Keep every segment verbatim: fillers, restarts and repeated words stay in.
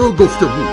و گفتگو.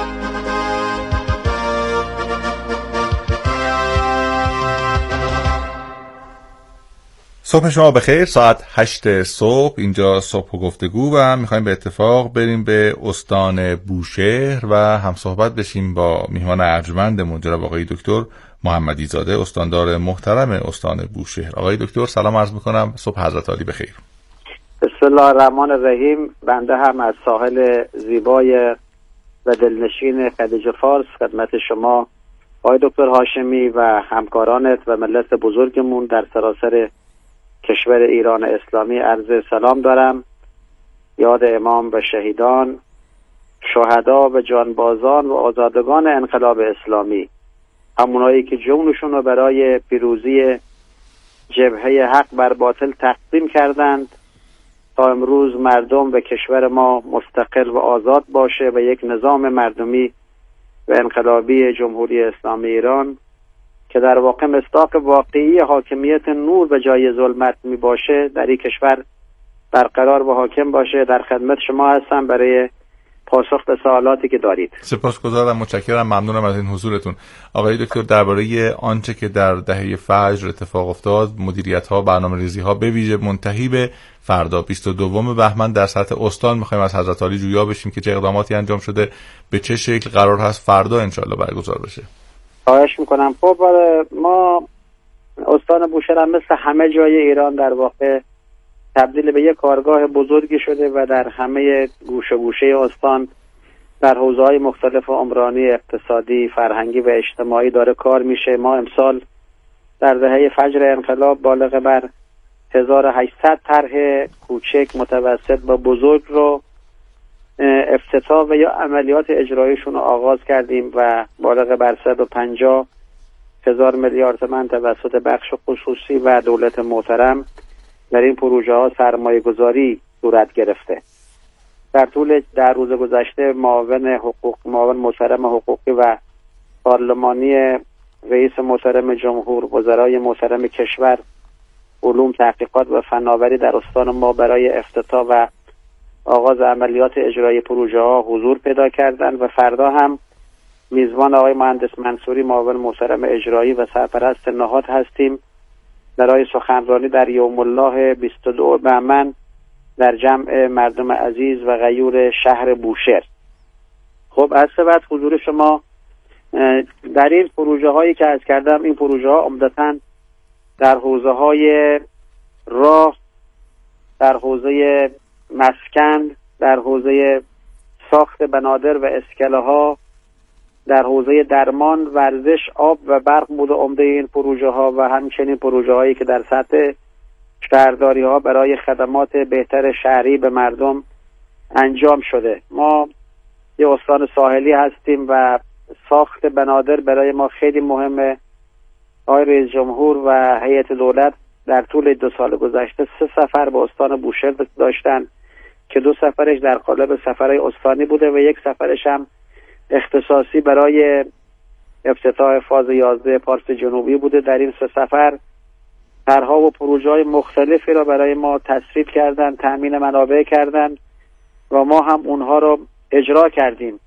صبح شما بخیر. ساعت هشت صبح اینجا صبح و گفتگو و میخوایم به اتفاق بریم به استان بوشهر و هم صحبت بشیم با میهمان ارجمندمون جناب آقای دکتر محمدی زاده، استاندار محترم استان بوشهر. آقای دکتر سلام عرض میکنم، صبح حضرت عالی بخیر. بسم الله الرحمن الرحیم. بنده هم از ساحل زیبای و دلنشین خلیج فارس خدمت شما آقای دکتر هاشمی و همکارانت و ملت بزرگمون در سراسر کشور ایران اسلامی عرض سلام دارم. یاد امام و شهیدان، شهدا و جانبازان و آزادگان انقلاب اسلامی، همونایی که جونشون رو برای پیروزی جبهه حق بر باطل تقدیم کردند تا امروز مردم و کشور ما مستقل و آزاد باشه و یک نظام مردمی و انقلابی جمهوری اسلامی ایران که در واقع مصداق واقعی حاکمیت نور به جای ظلمت می باشه در این کشور برقرار و حاکم باشه. در خدمت شما هستم برای پاسخ به سوالاتی که دارید. سپاسگزارم، متشکرم، ممنونم از این حضورتون. آقای دکتر درباره آنچه که در دهه فجر اتفاق افتاد، مدیریت‌ها، برنامه‌ریزی‌ها به ویژه منتهی به فردا بیست و دوم بهمن در سطح استان می‌خوایم از حضرت عالی جویا بشیم که چه اقداماتی انجام شده، به چه شکل قرار هست فردا انشالله برگزار بشه. خواهش میکنم. خب ما استان بوشهر مثل همه جای ایران در واقع تبدیل به یک کارگاه بزرگی شده و در همه گوشه گوشه استان در حوزه‌های مختلف عمرانی، اقتصادی، فرهنگی و اجتماعی داره کار میشه. ما امسال در دهه فجر انقلاب بالغ بر هزار و هشتصد طرح کوچک، متوسط و بزرگ رو افتتاح و یا عملیات اجراییشون رو آغاز کردیم و بالغ بر صد و پنجاه هزار میلیارد تومان توسط بخش خصوصی و دولت محترم در این پروژه ها سرمایه گذاری صورت گرفته. در طول در روز گذشته معاون حقوق معاون محترم حقوقی و پارلمانی رئیس محترم جمهور، وزرای محترم کشور، علوم، تحقیقات و فناوری در استان ما برای افتتاح و آغاز عملیات اجرایی پروژه ها حضور پیدا کردن و فردا هم میزبان آقای مهندس منصوری معاون محترم اجرایی و سرپرست نهاد هستیم برای سخنرانی در یوم الله بیست و دو بهمن در جمع مردم عزیز و غیور شهر بوشهر. خب از بعد حضور شما در این پروژه هایی که عرض کردم، این پروژه ها عمدتاً در حوزه های راه، در حوزه مسکن، در حوزه ساخت بنادر و اسکله ها، در حوزه درمان، ورزش، آب و برق بوده عمده این پروژه ها و همچنین پروژه هایی که در سطح شهرداری ها برای خدمات بهتر شهری به مردم انجام شده. ما یه استان ساحلی هستیم و ساخت بنادر برای ما خیلی مهمه. آقای رئیس جمهور و هیئت دولت در طول دو سال گذشته سه سفر به استان بوشهر داشتن که دو سفرش در قالب سفرهای استانی بوده و یک سفرش هم اختصاصی برای افتتاح فاز یازده پارس جنوبی بوده. در این سه سفر طرح‌ها و پروژه‌های مختلفی را برای ما تصویب کردن، تأمین منابع کردن و ما هم اونها رو اجرا کردیم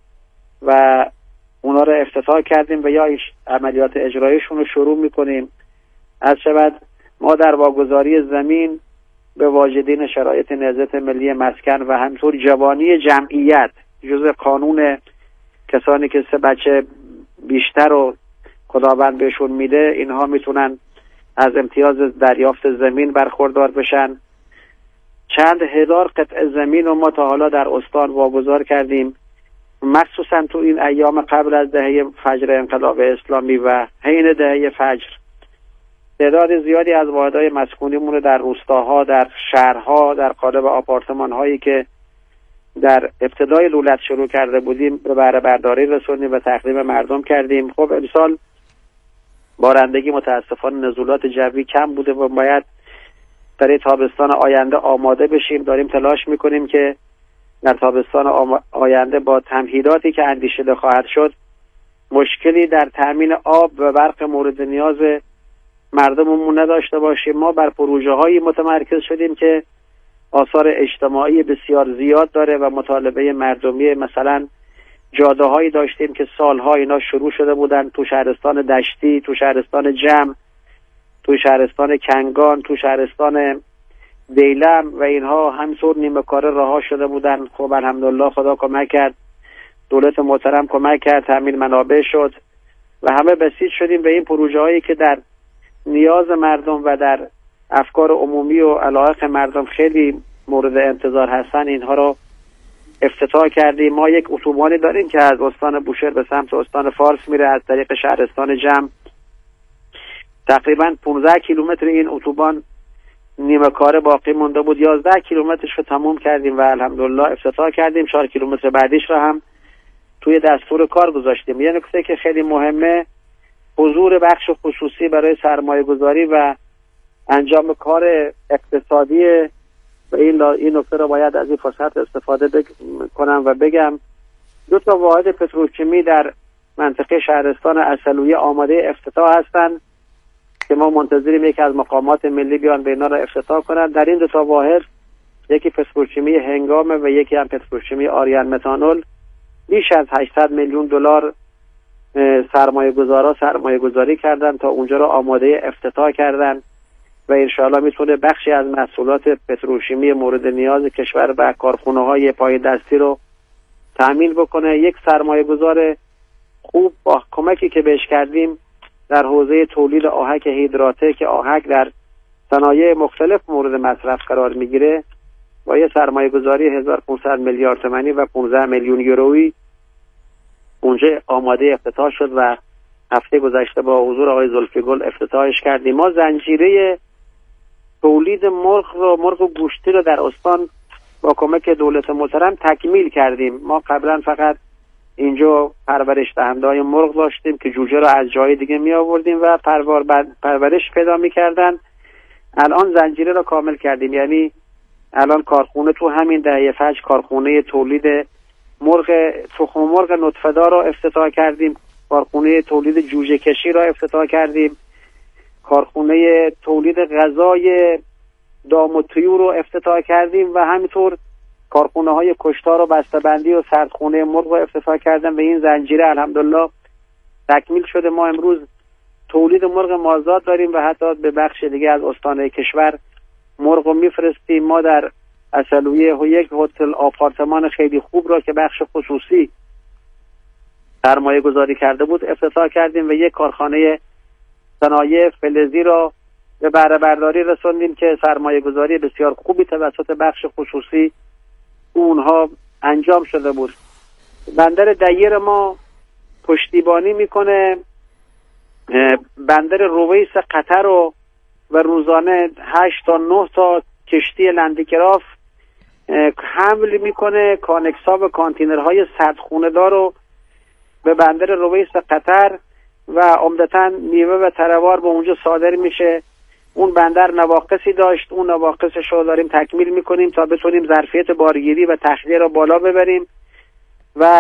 و اونها رو افتتاح کردیم و یا عملیات اجراییشون رو شروع می‌کنیم. از شبد ما در واگذاری زمین به واجدین شرایط نهضت ملی مسکن و همطور جوانی جمعیت جزء قانون کسانی که سه بچه بیشتر رو خداوند بهشون میده، اینها میتونن از امتیاز دریافت زمین برخوردار بشن. چند هزار قطعه زمین رو ما تا حالا در استان واگذار کردیم، مخصوصا تو این ایام قبل از دهه فجر انقلاب اسلامی و حین دهه فجر. تعداد زیادی از واحدهای مسکونیمون رو در روستاها، در شهرها، در قالب آپارتمان هایی که در ابتدای دولت شروع کرده بودیم به بهره برداری رسوندیم و تقدیم مردم کردیم. خب امسال بارندگی متاسفانه نزولات جوی کم بوده و باید برای تابستان آینده آماده بشیم. داریم تلاش میکنیم که در تابستان آینده با تمهیداتی که اندیشیده خواهد شد مشکلی در تامین آب و برق مورد نیاز مردممون نداشته باشیم. ما بر پروژه هایی متمرکز شدیم که آثار اجتماعی بسیار زیاد داره و مطالبه مردمی، مثلا جاده هایی داشتیم که سالها اینا شروع شده بودن، تو شهرستان دشتی، تو شهرستان جم، تو شهرستان کنگان، تو شهرستان دیلم و اینها همینطور نیمه کاره رها شده بودن. خب الحمدلله خدا کمک کرد، دولت محترم کمک کرد، تامین منابع شد و همه بسیج شدیم به این پروژه هایی که در نیاز مردم و در افکار عمومی و علایق مردم خیلی مورد انتظار هستن. اینها رو افتتاح کردیم. ما یک اتوبانی داریم که از استان بوشهر به سمت استان فارس میره از طریق شهرستان جم. تقریبا پانزده کیلومتر این اتوبان نیمه کاره باقی مونده بود. یازده کیلومترش رو تموم کردیم و الحمدلله افتتاح کردیم. چهار کیلومتر بعدیش رو هم توی دستور کار گذاشتیم. یه نکته که خیلی مهمه، حضور بخش خصوصی برای سرمایه گذاری و انجام کار اقتصادی و این این نکته رو باید از این فرصت استفاده بگ... کنم و بگم دو تا واحد پتروشیمی در منطقه شهرستان عسلویه آماده افتتاح هستند که ما منتظریم یکی از مقامات ملی بیان به اینا رو افتتاح کنن. در این دو تا واحد یکی پتروشیمی هنگامه و یکی هم پتروشیمی آریان متانول. بیش از هشتصد میلیون دلار سرمایه گذارا سرمایه گذاری کردن تا اونجا رو آماده افتتاح کردن و انشاءالله میتونه بخشی از محصولات پتروشیمی مورد نیاز کشور و کارخونه های پای دستی رو تأمین بکنه. یک سرمایه گذار خوب با کمکی که بهش کردیم در حوزه تولید آهک هیدراته که آهک در صنایع مختلف مورد مصرف قرار میگیره با یه سرمایه گذاری هزار و پانصد میلیارد تومانی و پانزده میلیون یورویی اونجا آماده افتتاح شد و هفته گذشته با حضور آقای زلفیگل افتتاحش کردیم. ما زنجیره تولید مرغ رو مرغ و گوشتی رو در استان با کمک دولت محترم تکمیل کردیم. ما قبلا فقط اینجا پرورش دهنده‌های مرغ داشتیم که جوجه رو از جای دیگه می آوردیم و پرور پرورش پیدا می کردن. الان زنجیره رو کامل کردیم، یعنی الان کارخونه تو همین دهه فجر کارخونه تولید مرغ تخم مرغ نطفه‌دار رو افتتاح کردیم، کارخونه تولید جوجه کشی را افتتاح کردیم، کارخونه تولید غذای دام و طیور رو افتتاح کردیم و همینطور کارخونه های کشتار و بسته‌بندی و سردخونه مرغ رو افتتاح کردن و این زنجیره الحمدلله تکمیل شده. ما امروز تولید مرغ مازاد داریم و حتی به بخش دیگه از استان‌های کشور مرغ رو میفرستیم. ما در عسلویه و یک هتل آپارتمان خیلی خوب را که بخش خصوصی سرمایه گذاری کرده بود افتتاح کردیم و یک کارخانه صنایع فلزی را به بهره برداری رسوندیم که سرمایه گذاری بسیار خوبی توسط بخش خصوصی اونها انجام شده بود. بندر دیر ما پشتیبانی میکنه بندر رویس قطر رو و روزانه هشت تا نه تا کشتی لندکراف حمل میکنه کانکسا و کانتینرهای سردخونه دار رو به بندر رویس قطر و عمدتاً میوه و تروار به اونجا صادر میشه. اون بندر نواقصی داشت، اون نواقصش رو داریم تکمیل میکنیم تا بتونیم ظرفیت بارگیری و تخلیه رو بالا ببریم و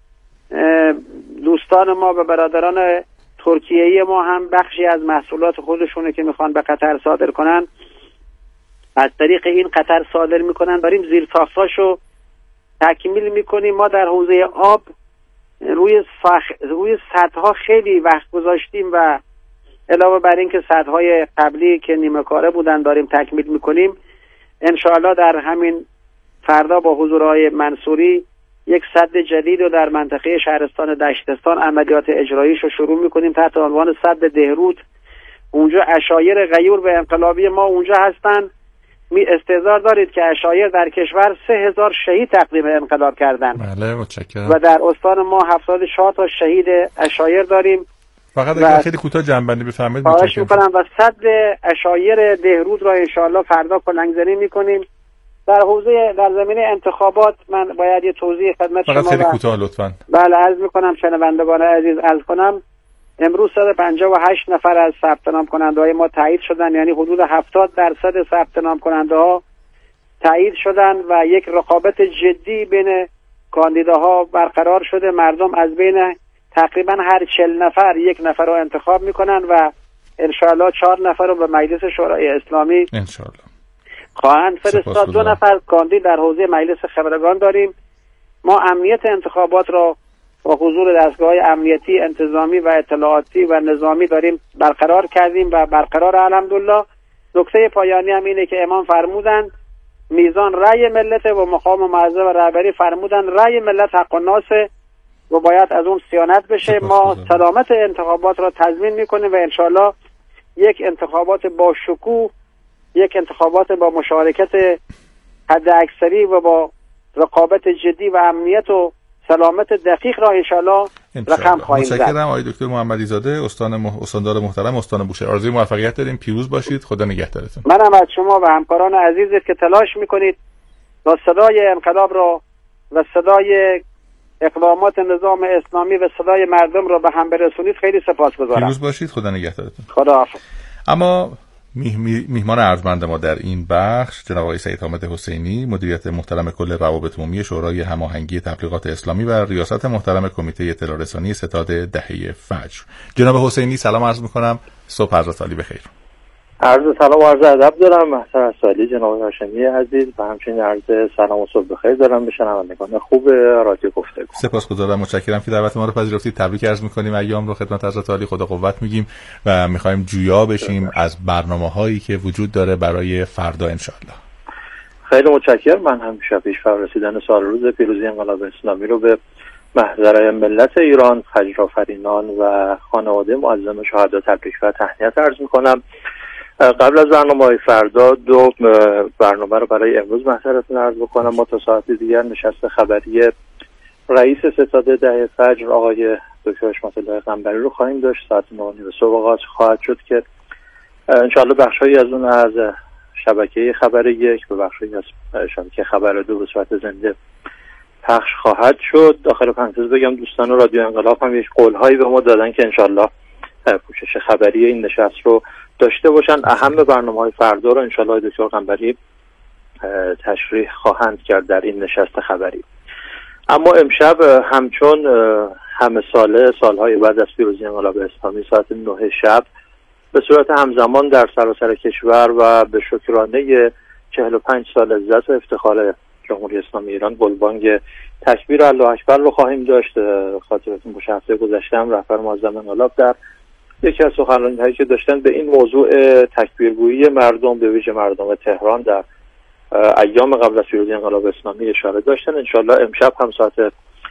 دوستان ما و برادران ترکیه‌ای ما هم بخشی از محصولات خودشونه که میخوان به قطر صادر کنن از طریق این قطر صادر میکنن. داریم زیر ساختاشو تکمیل میکنیم. ما در حوزه آب روی فخ... روی سدها خیلی وقت گذاشتیم و علاوه بر این که سدهای قبلی که نیمه کاره بودن داریم تکمیل میکنیم. انشاءالله در همین فردا با حضور آقای منصوری یک سد جدید رو در منطقه شهرستان دشتستان عملیات اجراییش رو شروع میکنیم تحت عنوان سد دهرود. اونجا عشایر غیور و انقلابی ما اونجا هستن. می استحضار دارید که عشایر در کشور سه هزار شهید تقدیم انقلاب کردن. بله متشکرم. و در استان ما هفتاد و چهار تا شهید عشایر داریم. فقط اگر خیلی کوتاه جنبندی بفرمایید. خواهش میکنم. و سد عشایر دهرود را انشاءالله فردا کلنگزنی میکنیم. در حوزه در زمینه انتخابات من باید یه توضیح خدمت شما فقط خیلی کوتاه لطفاً. بله عرض میکنم شنوندگان عزیز عرض کنم امروز صد و پنجاه و هشت نفر از ثبت نام کننده های ما تایید شدن، یعنی حدود هفتاد درصد ثبت نام کننده ها تایید شدن و یک رقابت جدی بین کاندیداها برقرار شده. مردم از بین تقریبا هر چهل نفر یک نفر رو انتخاب میکنن و انشاءالله چهار نفر رو به مجلس شورای اسلامی انشاءالله خواهند فرستاد. دو نفر کاندید در حوزه مجلس خبرگان داریم. ما امنیت انتخابات را با حضور دستگاه‌های امنیتی، انتظامی و اطلاعاتی و نظامی داریم برقرار کردیم و برقرار الحمدلله. نکته پایانی هم اینه که امام فرمودن میزان رأی ملت و مقام معظم و رهبری فرمودن رأی ملت حق و ناسه و باید از اون صیانت بشه. ما سلامت انتخابات را تضمین میکنیم و انشالله یک انتخابات با شکوه، یک انتخابات با مشارکت حد اکثری و با رقابت جدی و امنیت و سلامت دقیق را انشالله رقم خواهیم زد. متشکرم آقای دکتر محمدی زاده، استان مح... استاندار محترم استان بوشهر. آرزوی موفقیت داریم. پیروز باشید. خدا نگهدارتون. منم از شما و همکاران عزیزت که تلاش میکنید تا صدای انقلاب را و صدای اقدامات نظام اسلامی و صدای مردم را به هم برسونید خیلی سپاسگزارم. پیروز باشید. خدا نگهدارتون. خداحافظ. اما میهمان ارجمند ما در این بخش جناب آقای سید حامد حسینی، مدیریت محترم کل روابط عمومی شورای هماهنگی تبلیغات اسلامی و ریاست محترم کمیته اطلاع رسانی ستاد دهه فجر. جناب حسینی سلام عرض می‌کنم. صبح حضرت علی بخیر. عرض سلام و عرض ادب دارم محترم سالی جناب هاشمی عزیز و همچنین عرض سلام و صبح بخیر دارم به شنوندگان خوب رادیو گفتگو. سپاسگزارم، متشکرم که دعوت ما رو پذیرفتید. تبریک عرض می‌کنیم ایام رو خدمت حضرت علی، خدا قوت میگیم و می‌خوایم جویا بشیم از برنامه‌هایی که وجود داره برای فردا ان شاءالله. خیلی متشکرم. من همیشه پیش رسیدن سال روز پیروزی انقلاب اسلامی رو به محضر ملت ایران، فجرآفرینان و خانواده معظم شهدا تبریک و تهنیت عرض می‌کنم. قبل از برنامه‌های فردا دو برنامه رو برای امروز محضرتون عرض بکنم. ما تا ساعت دیگر نشست خبری رئیس ستاد دهه فجر آقای دکتر حشمت الله قنبری رو خواهیم داشت. ساعت نه و نیم صبح آغاز خواهد شد که انشاءالله بخشایی از اون از شبکه خبر یک به بخشایی از شبکه خبر دو به صورت زنده پخش خواهد شد. داخل پرانتز بگم دوستان رادیو انقلاب هم یک قول‌هایی به ما دادن که انشاءالله پوشش خبری این نشست رو داشته باشن. اهم برنامه‌های فردا رو انشاءالله دکتر قنبری تشریح خواهند کرد در این نشست خبری. اما امشب همچون همه ساله سالهای بعد از پیروزی انقلاب اسلامی ساعت نه شب به صورت همزمان در سراسر کشور و به شکرانه چهل و پنج سال عزت و افتخار جمهوری اسلامی ایران گلبانگ تکبیر الله اکبر رو خواهیم داشت. خاطرتون باشه هفته گذشته هم رهبر معظم انقلاب در یکی از سخنرانی‌هایی که داشتن به این موضوع تکبیرگویی مردم به ویژه مردم تهران در ایام قبل از پیروزی انقلاب اسلامی اشاره داشتن. انشالله امشب هم ساعت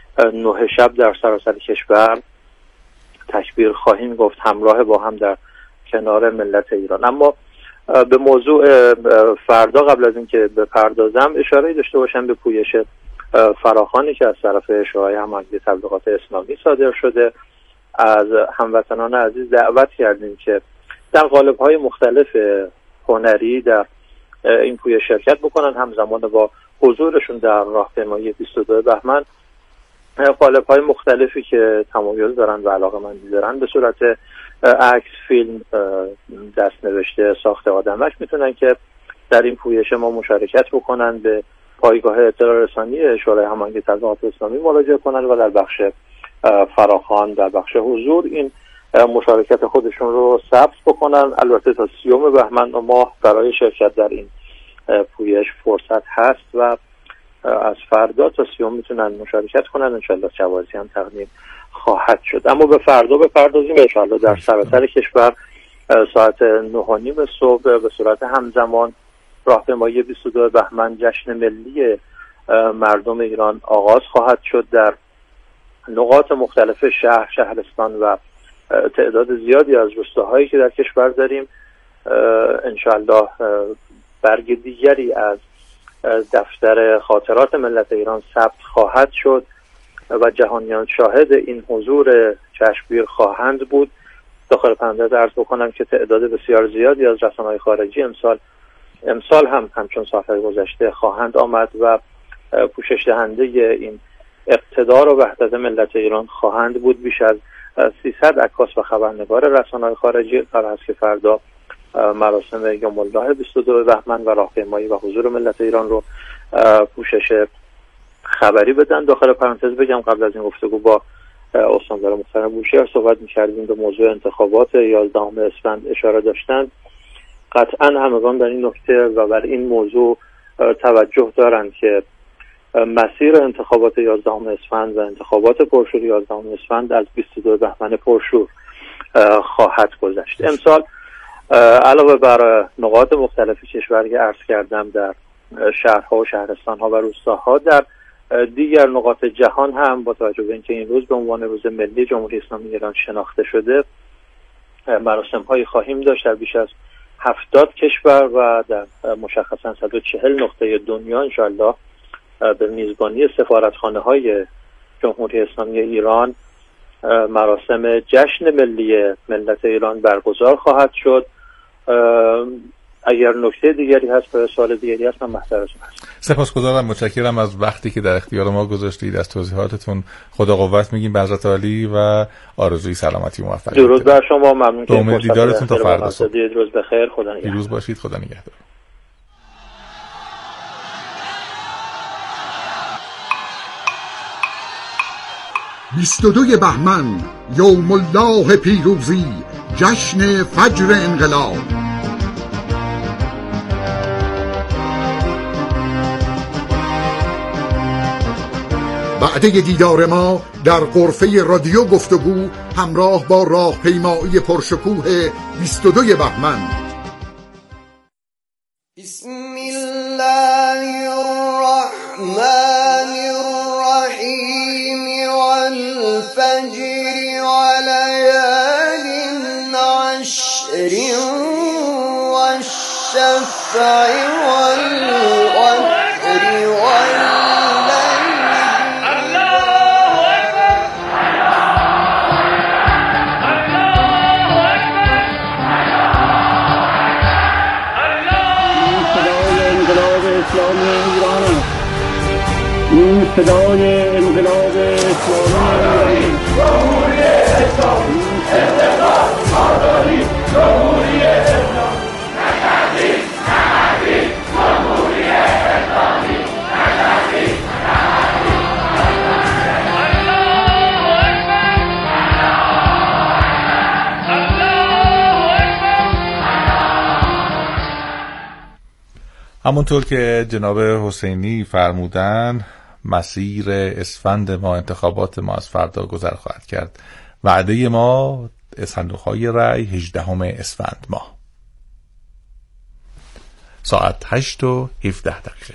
نه شب در سراسر کشور تکبیر خواهیم گفت همراه با هم در کنار ملت ایران. اما به موضوع فردا قبل از اینکه بپردازم اشاره داشته باشم به پویش فراخوانی که از طرف شورای هماهنگی تبلیغات اسلامی صادر شده. از هموطنان عزیز دعوت کردیم که در قالب‌های مختلف هنری در این پویش شرکت بکنن، همزمان با حضورشون در راهپیمایی بیست و دو بهمن قالب‌های مختلفی که تمایز دارن و علاقه‌مندی دارن به صورت عکس، فیلم، دست‌نوشته، ساخت آدمک میتونن که در این پویش ما مشارکت بکنن، به پایگاه اطلاع رسانی شورای هماهنگی تبلیغات اسلامی مراجعه کنن و در بخش فراخوان در بخش حضور این مشارکت خودشون رو ثبت بکنن. البته تا سیوم بهمن ماه برای شرکت در این پویش فرصت هست و از فردا تا سیوم میتونن مشارکت کنن. انشالله جوازی هم تقدیم خواهد شد. اما به فردا بپردازیم. انشالله در سراسر کشور ساعت نه و نیم صبح به صورت همزمان راهپیمایی بیست و دو بهمن جشن ملی مردم ایران آغاز خواهد شد. در نقاط مختلف شهر، شهرستان و تعداد زیادی از روستاهایی که در کشور داریم انشالله برگ دیگری از دفتر خاطرات ملت ایران ثبت خواهد شد و جهانیان شاهد این حضور چشمگیر خواهند بود. داخل پرانتز عرض بکنم که تعداد بسیار زیادی از رسانه‌های خارجی امسال امسال هم همچون سال‌های گذشته خواهند آمد و پوشش دهنده این اقتدار و وحدت ملت ایران خواهند بود. بیش از سیصد عکاس و خبرنگار رسانه‌های خارجی قرار است که فردا مراسم یوم الله بیست و دو بهمن و راهپیمایی و حضور ملت ایران رو پوشش خبری بدن. داخل پرانتز بگم قبل از این گفتگو با استاندار محترم بوشهر صحبت می‌کردیم به موضوع انتخابات یازدهم اسفند اشاره داشتن. قطعا همگان در این نکته و بر این موضوع توجه دارند که مسیر انتخابات یازدهم اسفند و انتخابات پرشور یازدهم اسفند از بیست و دو بهمن پرشور خواهد گذشت. امسال علاوه بر نقاط مختلف کشور که عرض کردم در شهرها و شهرستانها و روستاها، در دیگر نقاط جهان هم با توجه به اینکه این روز به عنوان روز ملی جمهوری اسلامی ایران شناخته شده، مراسم هایی خواهیم داشت در بیش از هفتاد کشور و در مشخصا صد و چهل نقطه دنیا انشاءالله به میزبانی سفارتخانه های جمهوری اسلامی ایران مراسم جشن ملی ملت ایران برگزار خواهد شد. اگر نکته دیگری هست یا سوال دیگری هست من محضرتون هستم. سپاسگزارم، متشکرم از وقتی که در اختیار ما گذاشتید، از توضیحاتتون. خدا قوت میگیم به حضرت عالی و آرزوی سلامتی و موفقیت. درود بر شما، ممنون که امید دیدارتون تا فردا صبح. روز بخیر، خدا نگهدار. پیروز باشید، خدا نگهدار. بیست و دو بهمن یوم الله پیروزی، جشن فجر انقلاب. بعد دیدار ما در غرفه رادیو گفتگو همراه با راهپیمایی پرشکوه بیست و دو بهمن. بسم الله الرحمن الرحیم والفجر وليال عشر والشفع والوتر این صدای انقلاب اسلامی، جمهوری اسلامی، استقلال، آزادی، جمهوری اسلامی، نکردی، نکردی، جمهوری اسلامی، نکردی، نکردی. همونطور که جناب حسینی فرمودن، مسیر اسفند ما، انتخابات ما از فردا گذر خواهد کرد. وعده ما صندوق‌های رأی هجدهم اسفند ماه ساعت هشت و هفده دقیقه.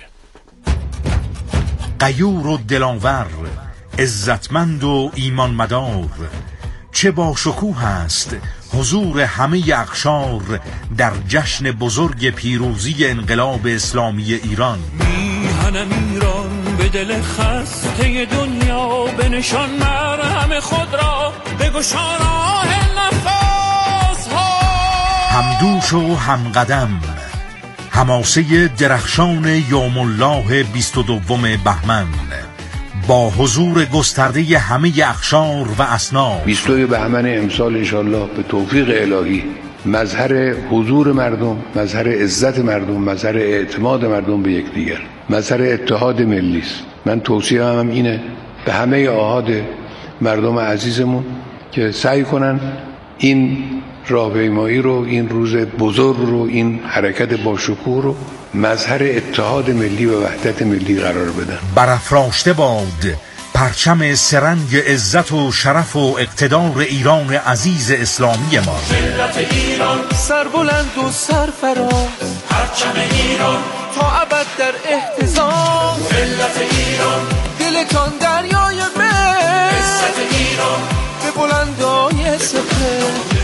غیور و دلاور، عزتمند و ایمان مدار، چه با شکوه است حضور همه اقشار در جشن بزرگ پیروزی انقلاب اسلامی ایران. میهنم ایران به دل خسته دنیا، به نشان مرهم خود را بگشا راه نفس ها. همدوش و همقدم، حماسه درخشان یوم الله بیست و دوم بهمن با حضور گسترده همه اقشار و اصناف. بیست و دو بهمن امسال انشالله به توفیق الهی مظهر حضور مردم، مظهر عزت مردم، مظهر اعتماد مردم به یکدیگر، مظهر اتحاد ملی است. من توصیه هم اینه به همه آحاد مردم عزیزمون که سعی کنن این راهپیمایی رو، این روز بزرگ رو، این حرکت با شکوه رو مظهر اتحاد ملی و وحدت ملی قرار بدن. برافراشته باد پرچم سرنگ عزت و شرف و اقتدار ایران عزیز اسلامی ما. ملت ایران سربلند و سرفراز، پرچم ایران تا ابد در احتضان. ملت ایران دلتان دریای مل، عزت ایران به بلندای سپر.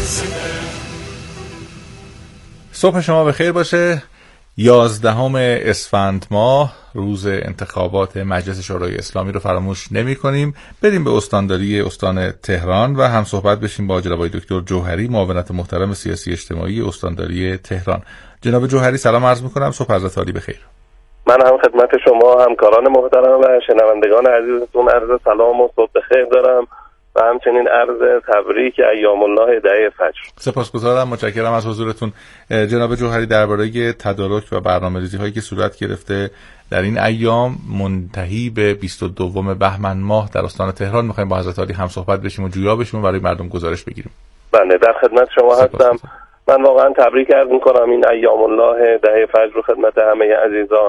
صبح شما بخیر باشه. یازدهم اسفند ماه روز انتخابات مجلس شورای اسلامی رو فراموش نمی کنیم. بریم به استانداری استان تهران و هم صحبت بشیم با جناب دکتر جوهری، معاونت محترم سیاسی اجتماعی استانداری تهران. جناب جوهری سلام عرض می کنم، صبح حضرت عالی بخیر. من هم خدمت شما همکاران محترم و شنوندگان عزیزتون عرض سلام و صبح بخیر دارم و همچنین عرض تبریک ایام الله دهه فجر. سپاسگزارم، متشکرم از حضورتون. جناب جوهری، درباره تدارک و برنامه‌ریزی هایی که صورت گرفته در این ایام منتهی به بیست و دو بهمن ماه در استان تهران می‌خوایم با حضرت عالی هم صحبت بشیم و جویا بشیم و برای مردم گزارش بگیریم. بله، در خدمت شما هستم. من واقعا تبریک عرض می‌کنم این ایام الله دهه فجر رو خدمت همه عزیزان.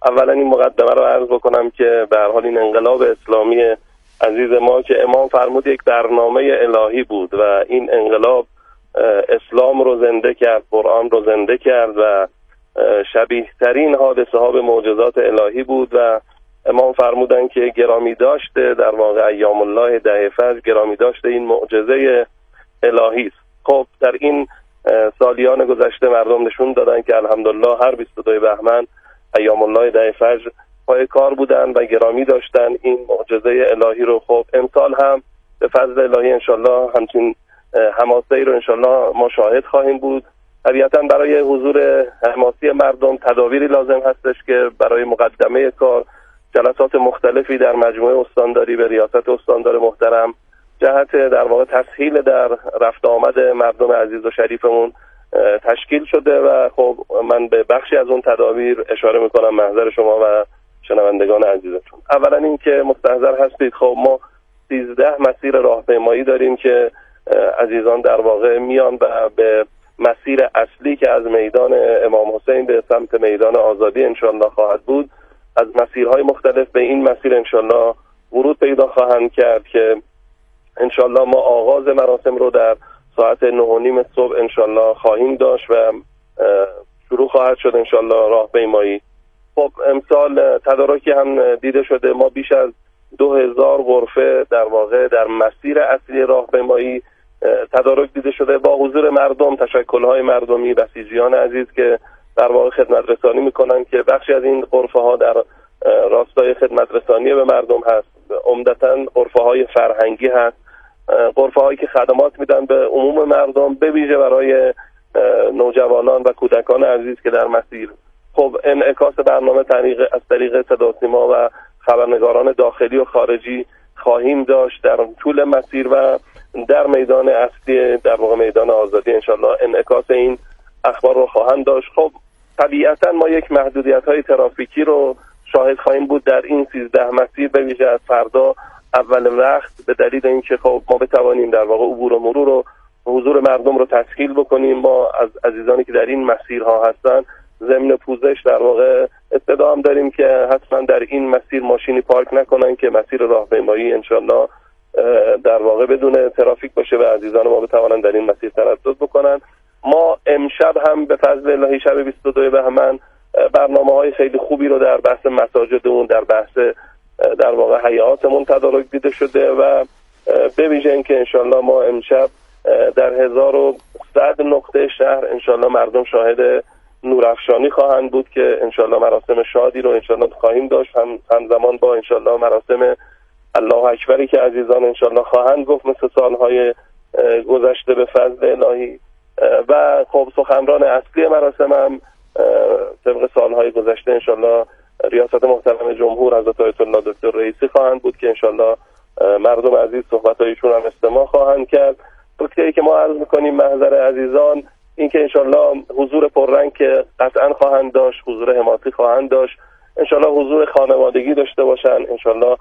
اولا این مقدمه رو عرض بکنم که به هر حال این انقلاب اسلامی عزیز ما که امام فرمود یک برنامه الهی بود و این انقلاب اسلام رو زنده کرد، قرآن رو زنده کرد و شبیه ترین حادثه ها به معجزات الهی بود و امام فرمودن که گرامی داشته در واقع ایام الله ده فجر گرامی داشته این معجزه الهی است. خب در این سالیان گذشته مردم نشون دادن که الحمدلله هر بیست و دو بهمن ایام الله ده فجر پای کار بودن و گرامی داشتن این معجزه الهی رو. خب امسال هم به فضل الهی انشالله همچین حماسه ای رو انشالله ما شاهد خواهیم بود. طبیعتا برای حضور حماسی مردم تدابیری لازم هستش که برای مقدمه کار جلسات مختلفی در مجموعه استانداری به ریاست استاندار محترم جهت در واقع تسهیل در رفت آمد مردم عزیز و شریفمون تشکیل شده و خب من به بخشی از اون تدابیر اشاره میکنم محضر شما و شنوندگان عزیزتون. اولا این که مستحضر هستید خب ما سیزده مسیر راهپیمایی داریم که عزیزان در واقع میان و به مسیر اصلی که از میدان امام حسین به سمت میدان آزادی انشالله خواهد بود از مسیرهای مختلف به این مسیر انشالله ورود پیدا خواهند کرد که انشالله ما آغاز مراسم رو در ساعت نه و نیم صبح انشالله خواهیم داشت و شروع خواهد شد انشالله راهپیمایی. خب امسال تدارکی هم دیده شده، ما بیش از دو هزار غرفه در واقع در مسیر اصلی راهپیمایی تدارک دیده شده با حضور مردم، تشکل‌های مردمی، بسیجیان عزیز که در واقع خدمت رسانی میکنن که بخشی از این غرفه ها در راستای خدمت رسانی به مردم هست، عمدتاً غرفه های فرهنگی هست، غرفه هایی که خدمات میدن به عموم مردم به ویژه برای نوجوانان و کودکان عزیز که در مسیر. خب انعکاس برنامه طریق از طریق صدا و سیما و خبرنگاران داخلی و خارجی خواهیم داشت در طول مسیر و در میدان اصلی در واقع میدان آزادی انشالله انعکاس این اخبار رو خواهند داشت. خب طبیعتا ما یک محدودیت های ترافیکی رو شاهد خواهیم بود در این سیزده مسیر به ویژه از فردا اول وقت به دلیل اینکه خب ما بتوانیم در واقع عبور و مرور و حضور مردم رو تسهیل بکنیم. ما از عزیزانی که در این مسیرها هستن ضمن پوزش در واقع استدعا هم داریم که حتما در این مسیر ماشینی پارک نکنن که مسیر راهپیمایی انشالله در واقع بدون ترافیک باشه و عزیزان ما بتوانن در این مسیر تردد بکنن. ما امشب هم به فضل الهی شب بیست و دو بهمن برنامه های خیلی خوبی رو در بحث مساجدمون در بحث در واقع حیاتمون تدارک دیده شده و به ویژه اینکه انشالله ما امشب در هزار و صد نقطه شهر انشالله مردم شاهد نورافشانی خواهند بود که انشالله مراسم شادی رو انشالله خواهیم داشت هم همزمان با انشالله مراسم الله اکبری که عزیزان انشالله خواهند گفت مثل سالهای گذشته به فضل الهی و خب سخنران اصلی مراسم هم طبق سالهای گذشته انشالله ریاست محترم جمهور حضرت آیت الله دکتر رئیسی خواهند بود که انشالله مردم عزیز صحبت‌هایشون هم استماع خواهند کرد. نکته‌ای که ما عرض می‌کنیم محضر عزیزان این که انشالله حضور پررنگ که قطعا خواهند داشت، حضور حماسی خواهند داشت، انشالله حضور خانوادگی داشته باشن، انشالله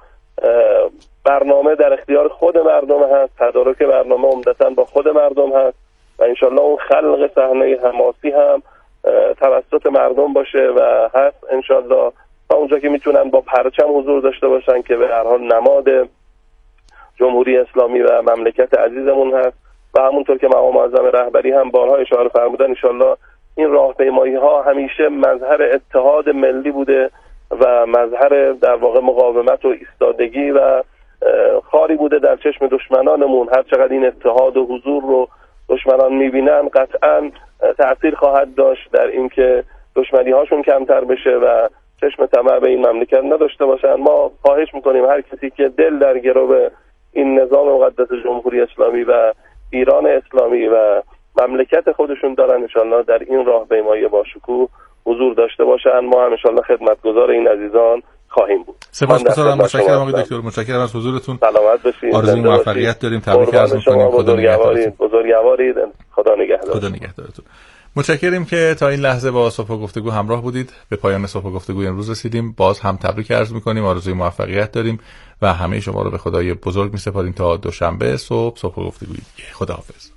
برنامه در اختیار خود مردم هست، تدارک برنامه عمدتاً با خود مردم هست و انشالله اون خلق صحنه حماسی هم توسط مردم باشه و هست انشالله تا اونجا که میتونن با پرچم حضور داشته باشن که به هر حال نماد جمهوری اسلامی و مملکت عزیزمون هست و همونطور که مقام معظم رهبری هم بارها اشاره فرمودن انشالله این راهپیمایی ها همیشه مظهر اتحاد ملی بوده و مظهر در واقع مقاومت و ایستادگی و خاری بوده در چشم دشمنانمون. هر چقدر این اتحاد و حضور رو دشمنان میبینن قطعا تأثیر خواهد داشت در اینکه دشمنی هاشون کمتر بشه و چشم طمع به این مملکت نداشته باشن. ما خواهش میکنیم هر کسی که دل در گرو این نظام مقدس جمهوری اسلامی و ایران اسلامی و مملکت خودشون دارن انشالله در این راهپیمایی با شکوه حضور داشته باشن. ما هم انشالله خدمتگزار این عزیزان خواهیم بود. سپاسگزارم، متشکرم آقای دکتر، متشکرم از حضورتون. سلامت باشید. آرزوی موفقیت داریم. تبریک عرض می‌کنیم. خدا نگهدارتون. بزرگوارید. خدا نگهدار. خدا نگهدارتون. متشکریم که تا این لحظه با صبح و گفتگو همراه بودید. به پایان صبح و گفتگو امروز رسیدیم. باز هم تبریک عرض می‌کنیم. آرزوی موفقیت داریم و همه شما رو به خدای بزرگ می‌سپاریم تا دوشنبه صبح صبح و گفتگوی دیگه. خداحافظ.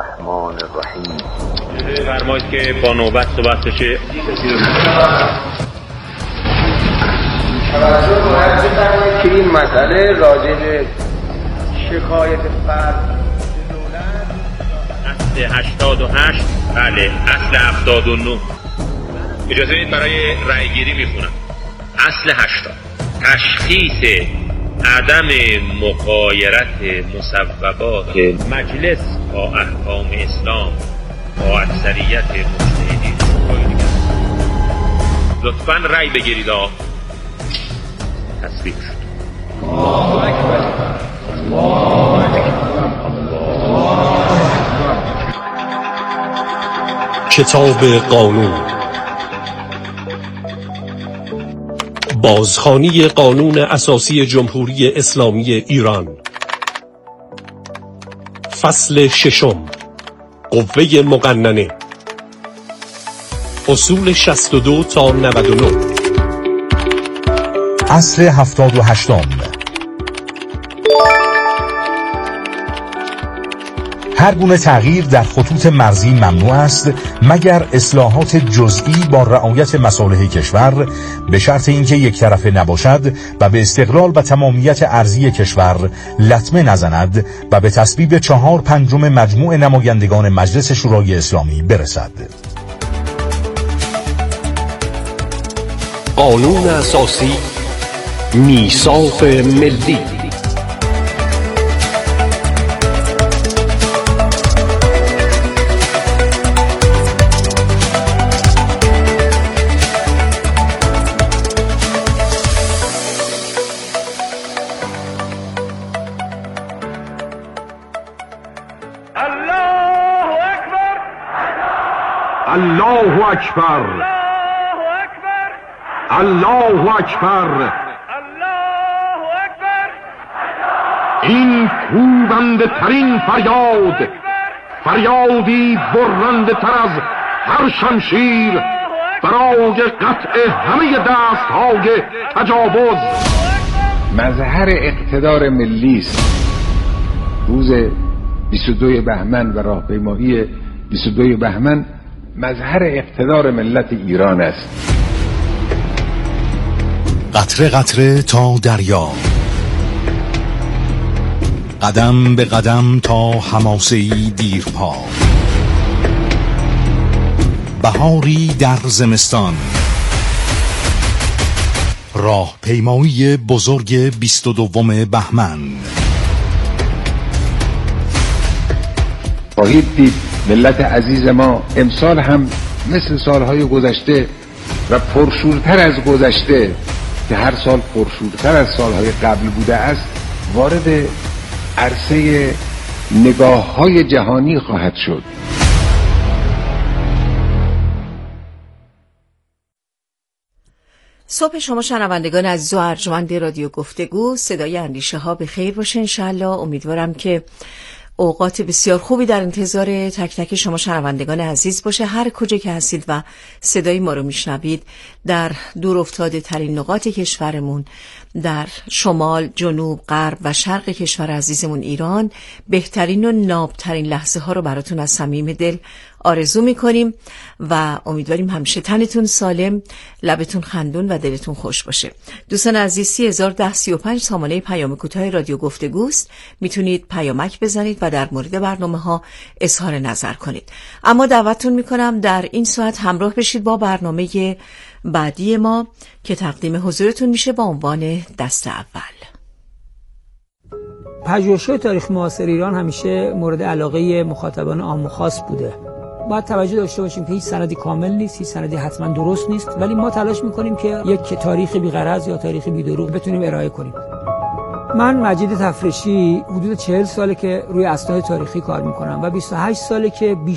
الرحمن الرحیم. فرمایید که با نوبت صحبت بشه. توجه باید بفرمایید که این مسئله راجع به شکایت فرد اصل هشتاد و هشت، بله اصل هفتاد و نه. اجازه بدید برای رأی گیری میخونم. اصل هشتاد، تشخیص عدم مغایرت مصوبات مجلس با احکام اسلام با اکثریت مجتهدین. لطفاً رأی بگیرید. آه تصویب شد. الله اکبر، الله اکبر، الله اکبر. کتاب قانون، بازخوانی قانون اساسی جمهوری اسلامی ایران، فصل ششم، قوه مقننه، اصول شصت و دو تا نود و نه. اصل هفتاد و هشتم، هر گونه تغییر در خطوط مرزی ممنوع است مگر اصلاحات جزئی با رعایت مصالح کشور، به شرط اینکه یک طرفه نباشد و به استقلال و تمامیت ارضی کشور لطمه نزند و به تصویب چهار پنجم مجموع نمایندگان مجلس شورای اسلامی برسد. قانون اساسی، میثاق ملی. الله اکبر، الله اکبر. این کوبنده ترین فریاد، فریادی برنده تر از هر شمشیر برای قطع همه دست های تجاوز. مظهر اقتدار ملی است. روز بیست و دو بهمن و راهپیمایی بیست و دو بهمن مظهر اقتدار ملت ایران است. قطره قطره تا دریا، قدم به قدم تا حماسه‌ای دیرپا، بهاری در زمستان، راهپیمایی بزرگ بیست و دوم بهمن. خواهید دید ملت عزیز ما امسال هم مثل سالهای گذشته و پرشورتر از گذشته که هر سال پرشورتر از سالهای قبل بوده است، وارد عرصه نگاه‌های جهانی خواهد شد. صبح شما شنوندگان عزیز و ارجمند رادیو گفتگو، صدای اندیشه ها به خیر باشه انشالله. امیدوارم که اوقات بسیار خوبی در انتظار تک تک شما شنوندگان عزیز باشه. هر کجا که هستید و صدای ما رو میشنوید، در دور افتاده ترین نقاط کشورمون، در شمال، جنوب، غرب و شرق کشور عزیزمون ایران، بهترین و نابترین لحظه ها رو براتون از صمیم دل آرزو میکنیم و امیدواریم همیشه تنتون سالم، لبتون خندون و دلتون خوش باشه. دوستان عزیز، سی هزار ده سی و پنج سامانه پیام کوتاه رادیو گفتگوست. میتونید پیامک بزنید و در مورد برنامه ها اظهار نظر کنید. اما دعوتتون میکنم در این ساعت همراه بشید با برنامه بعدی ما که تقدیم حضورتون میشه با عنوان دست اول. پژوهش‌های تاریخ معاصر ایران همیشه مورد علاقه مخاطبان عام و خاص بوده. باید توجه داشته باشیم که هیچ سندی کامل نیست، هیچ سندی حتما درست نیست، ولی ما تلاش میکنیم که یک تاریخ بی‌غرض یا تاریخ بی‌دروغ بتونیم ارائه کنیم. من مجید تفرشی حدود چهل ساله که روی اسناد تاریخی کار میکنم و بیست و هشت ساله که بیش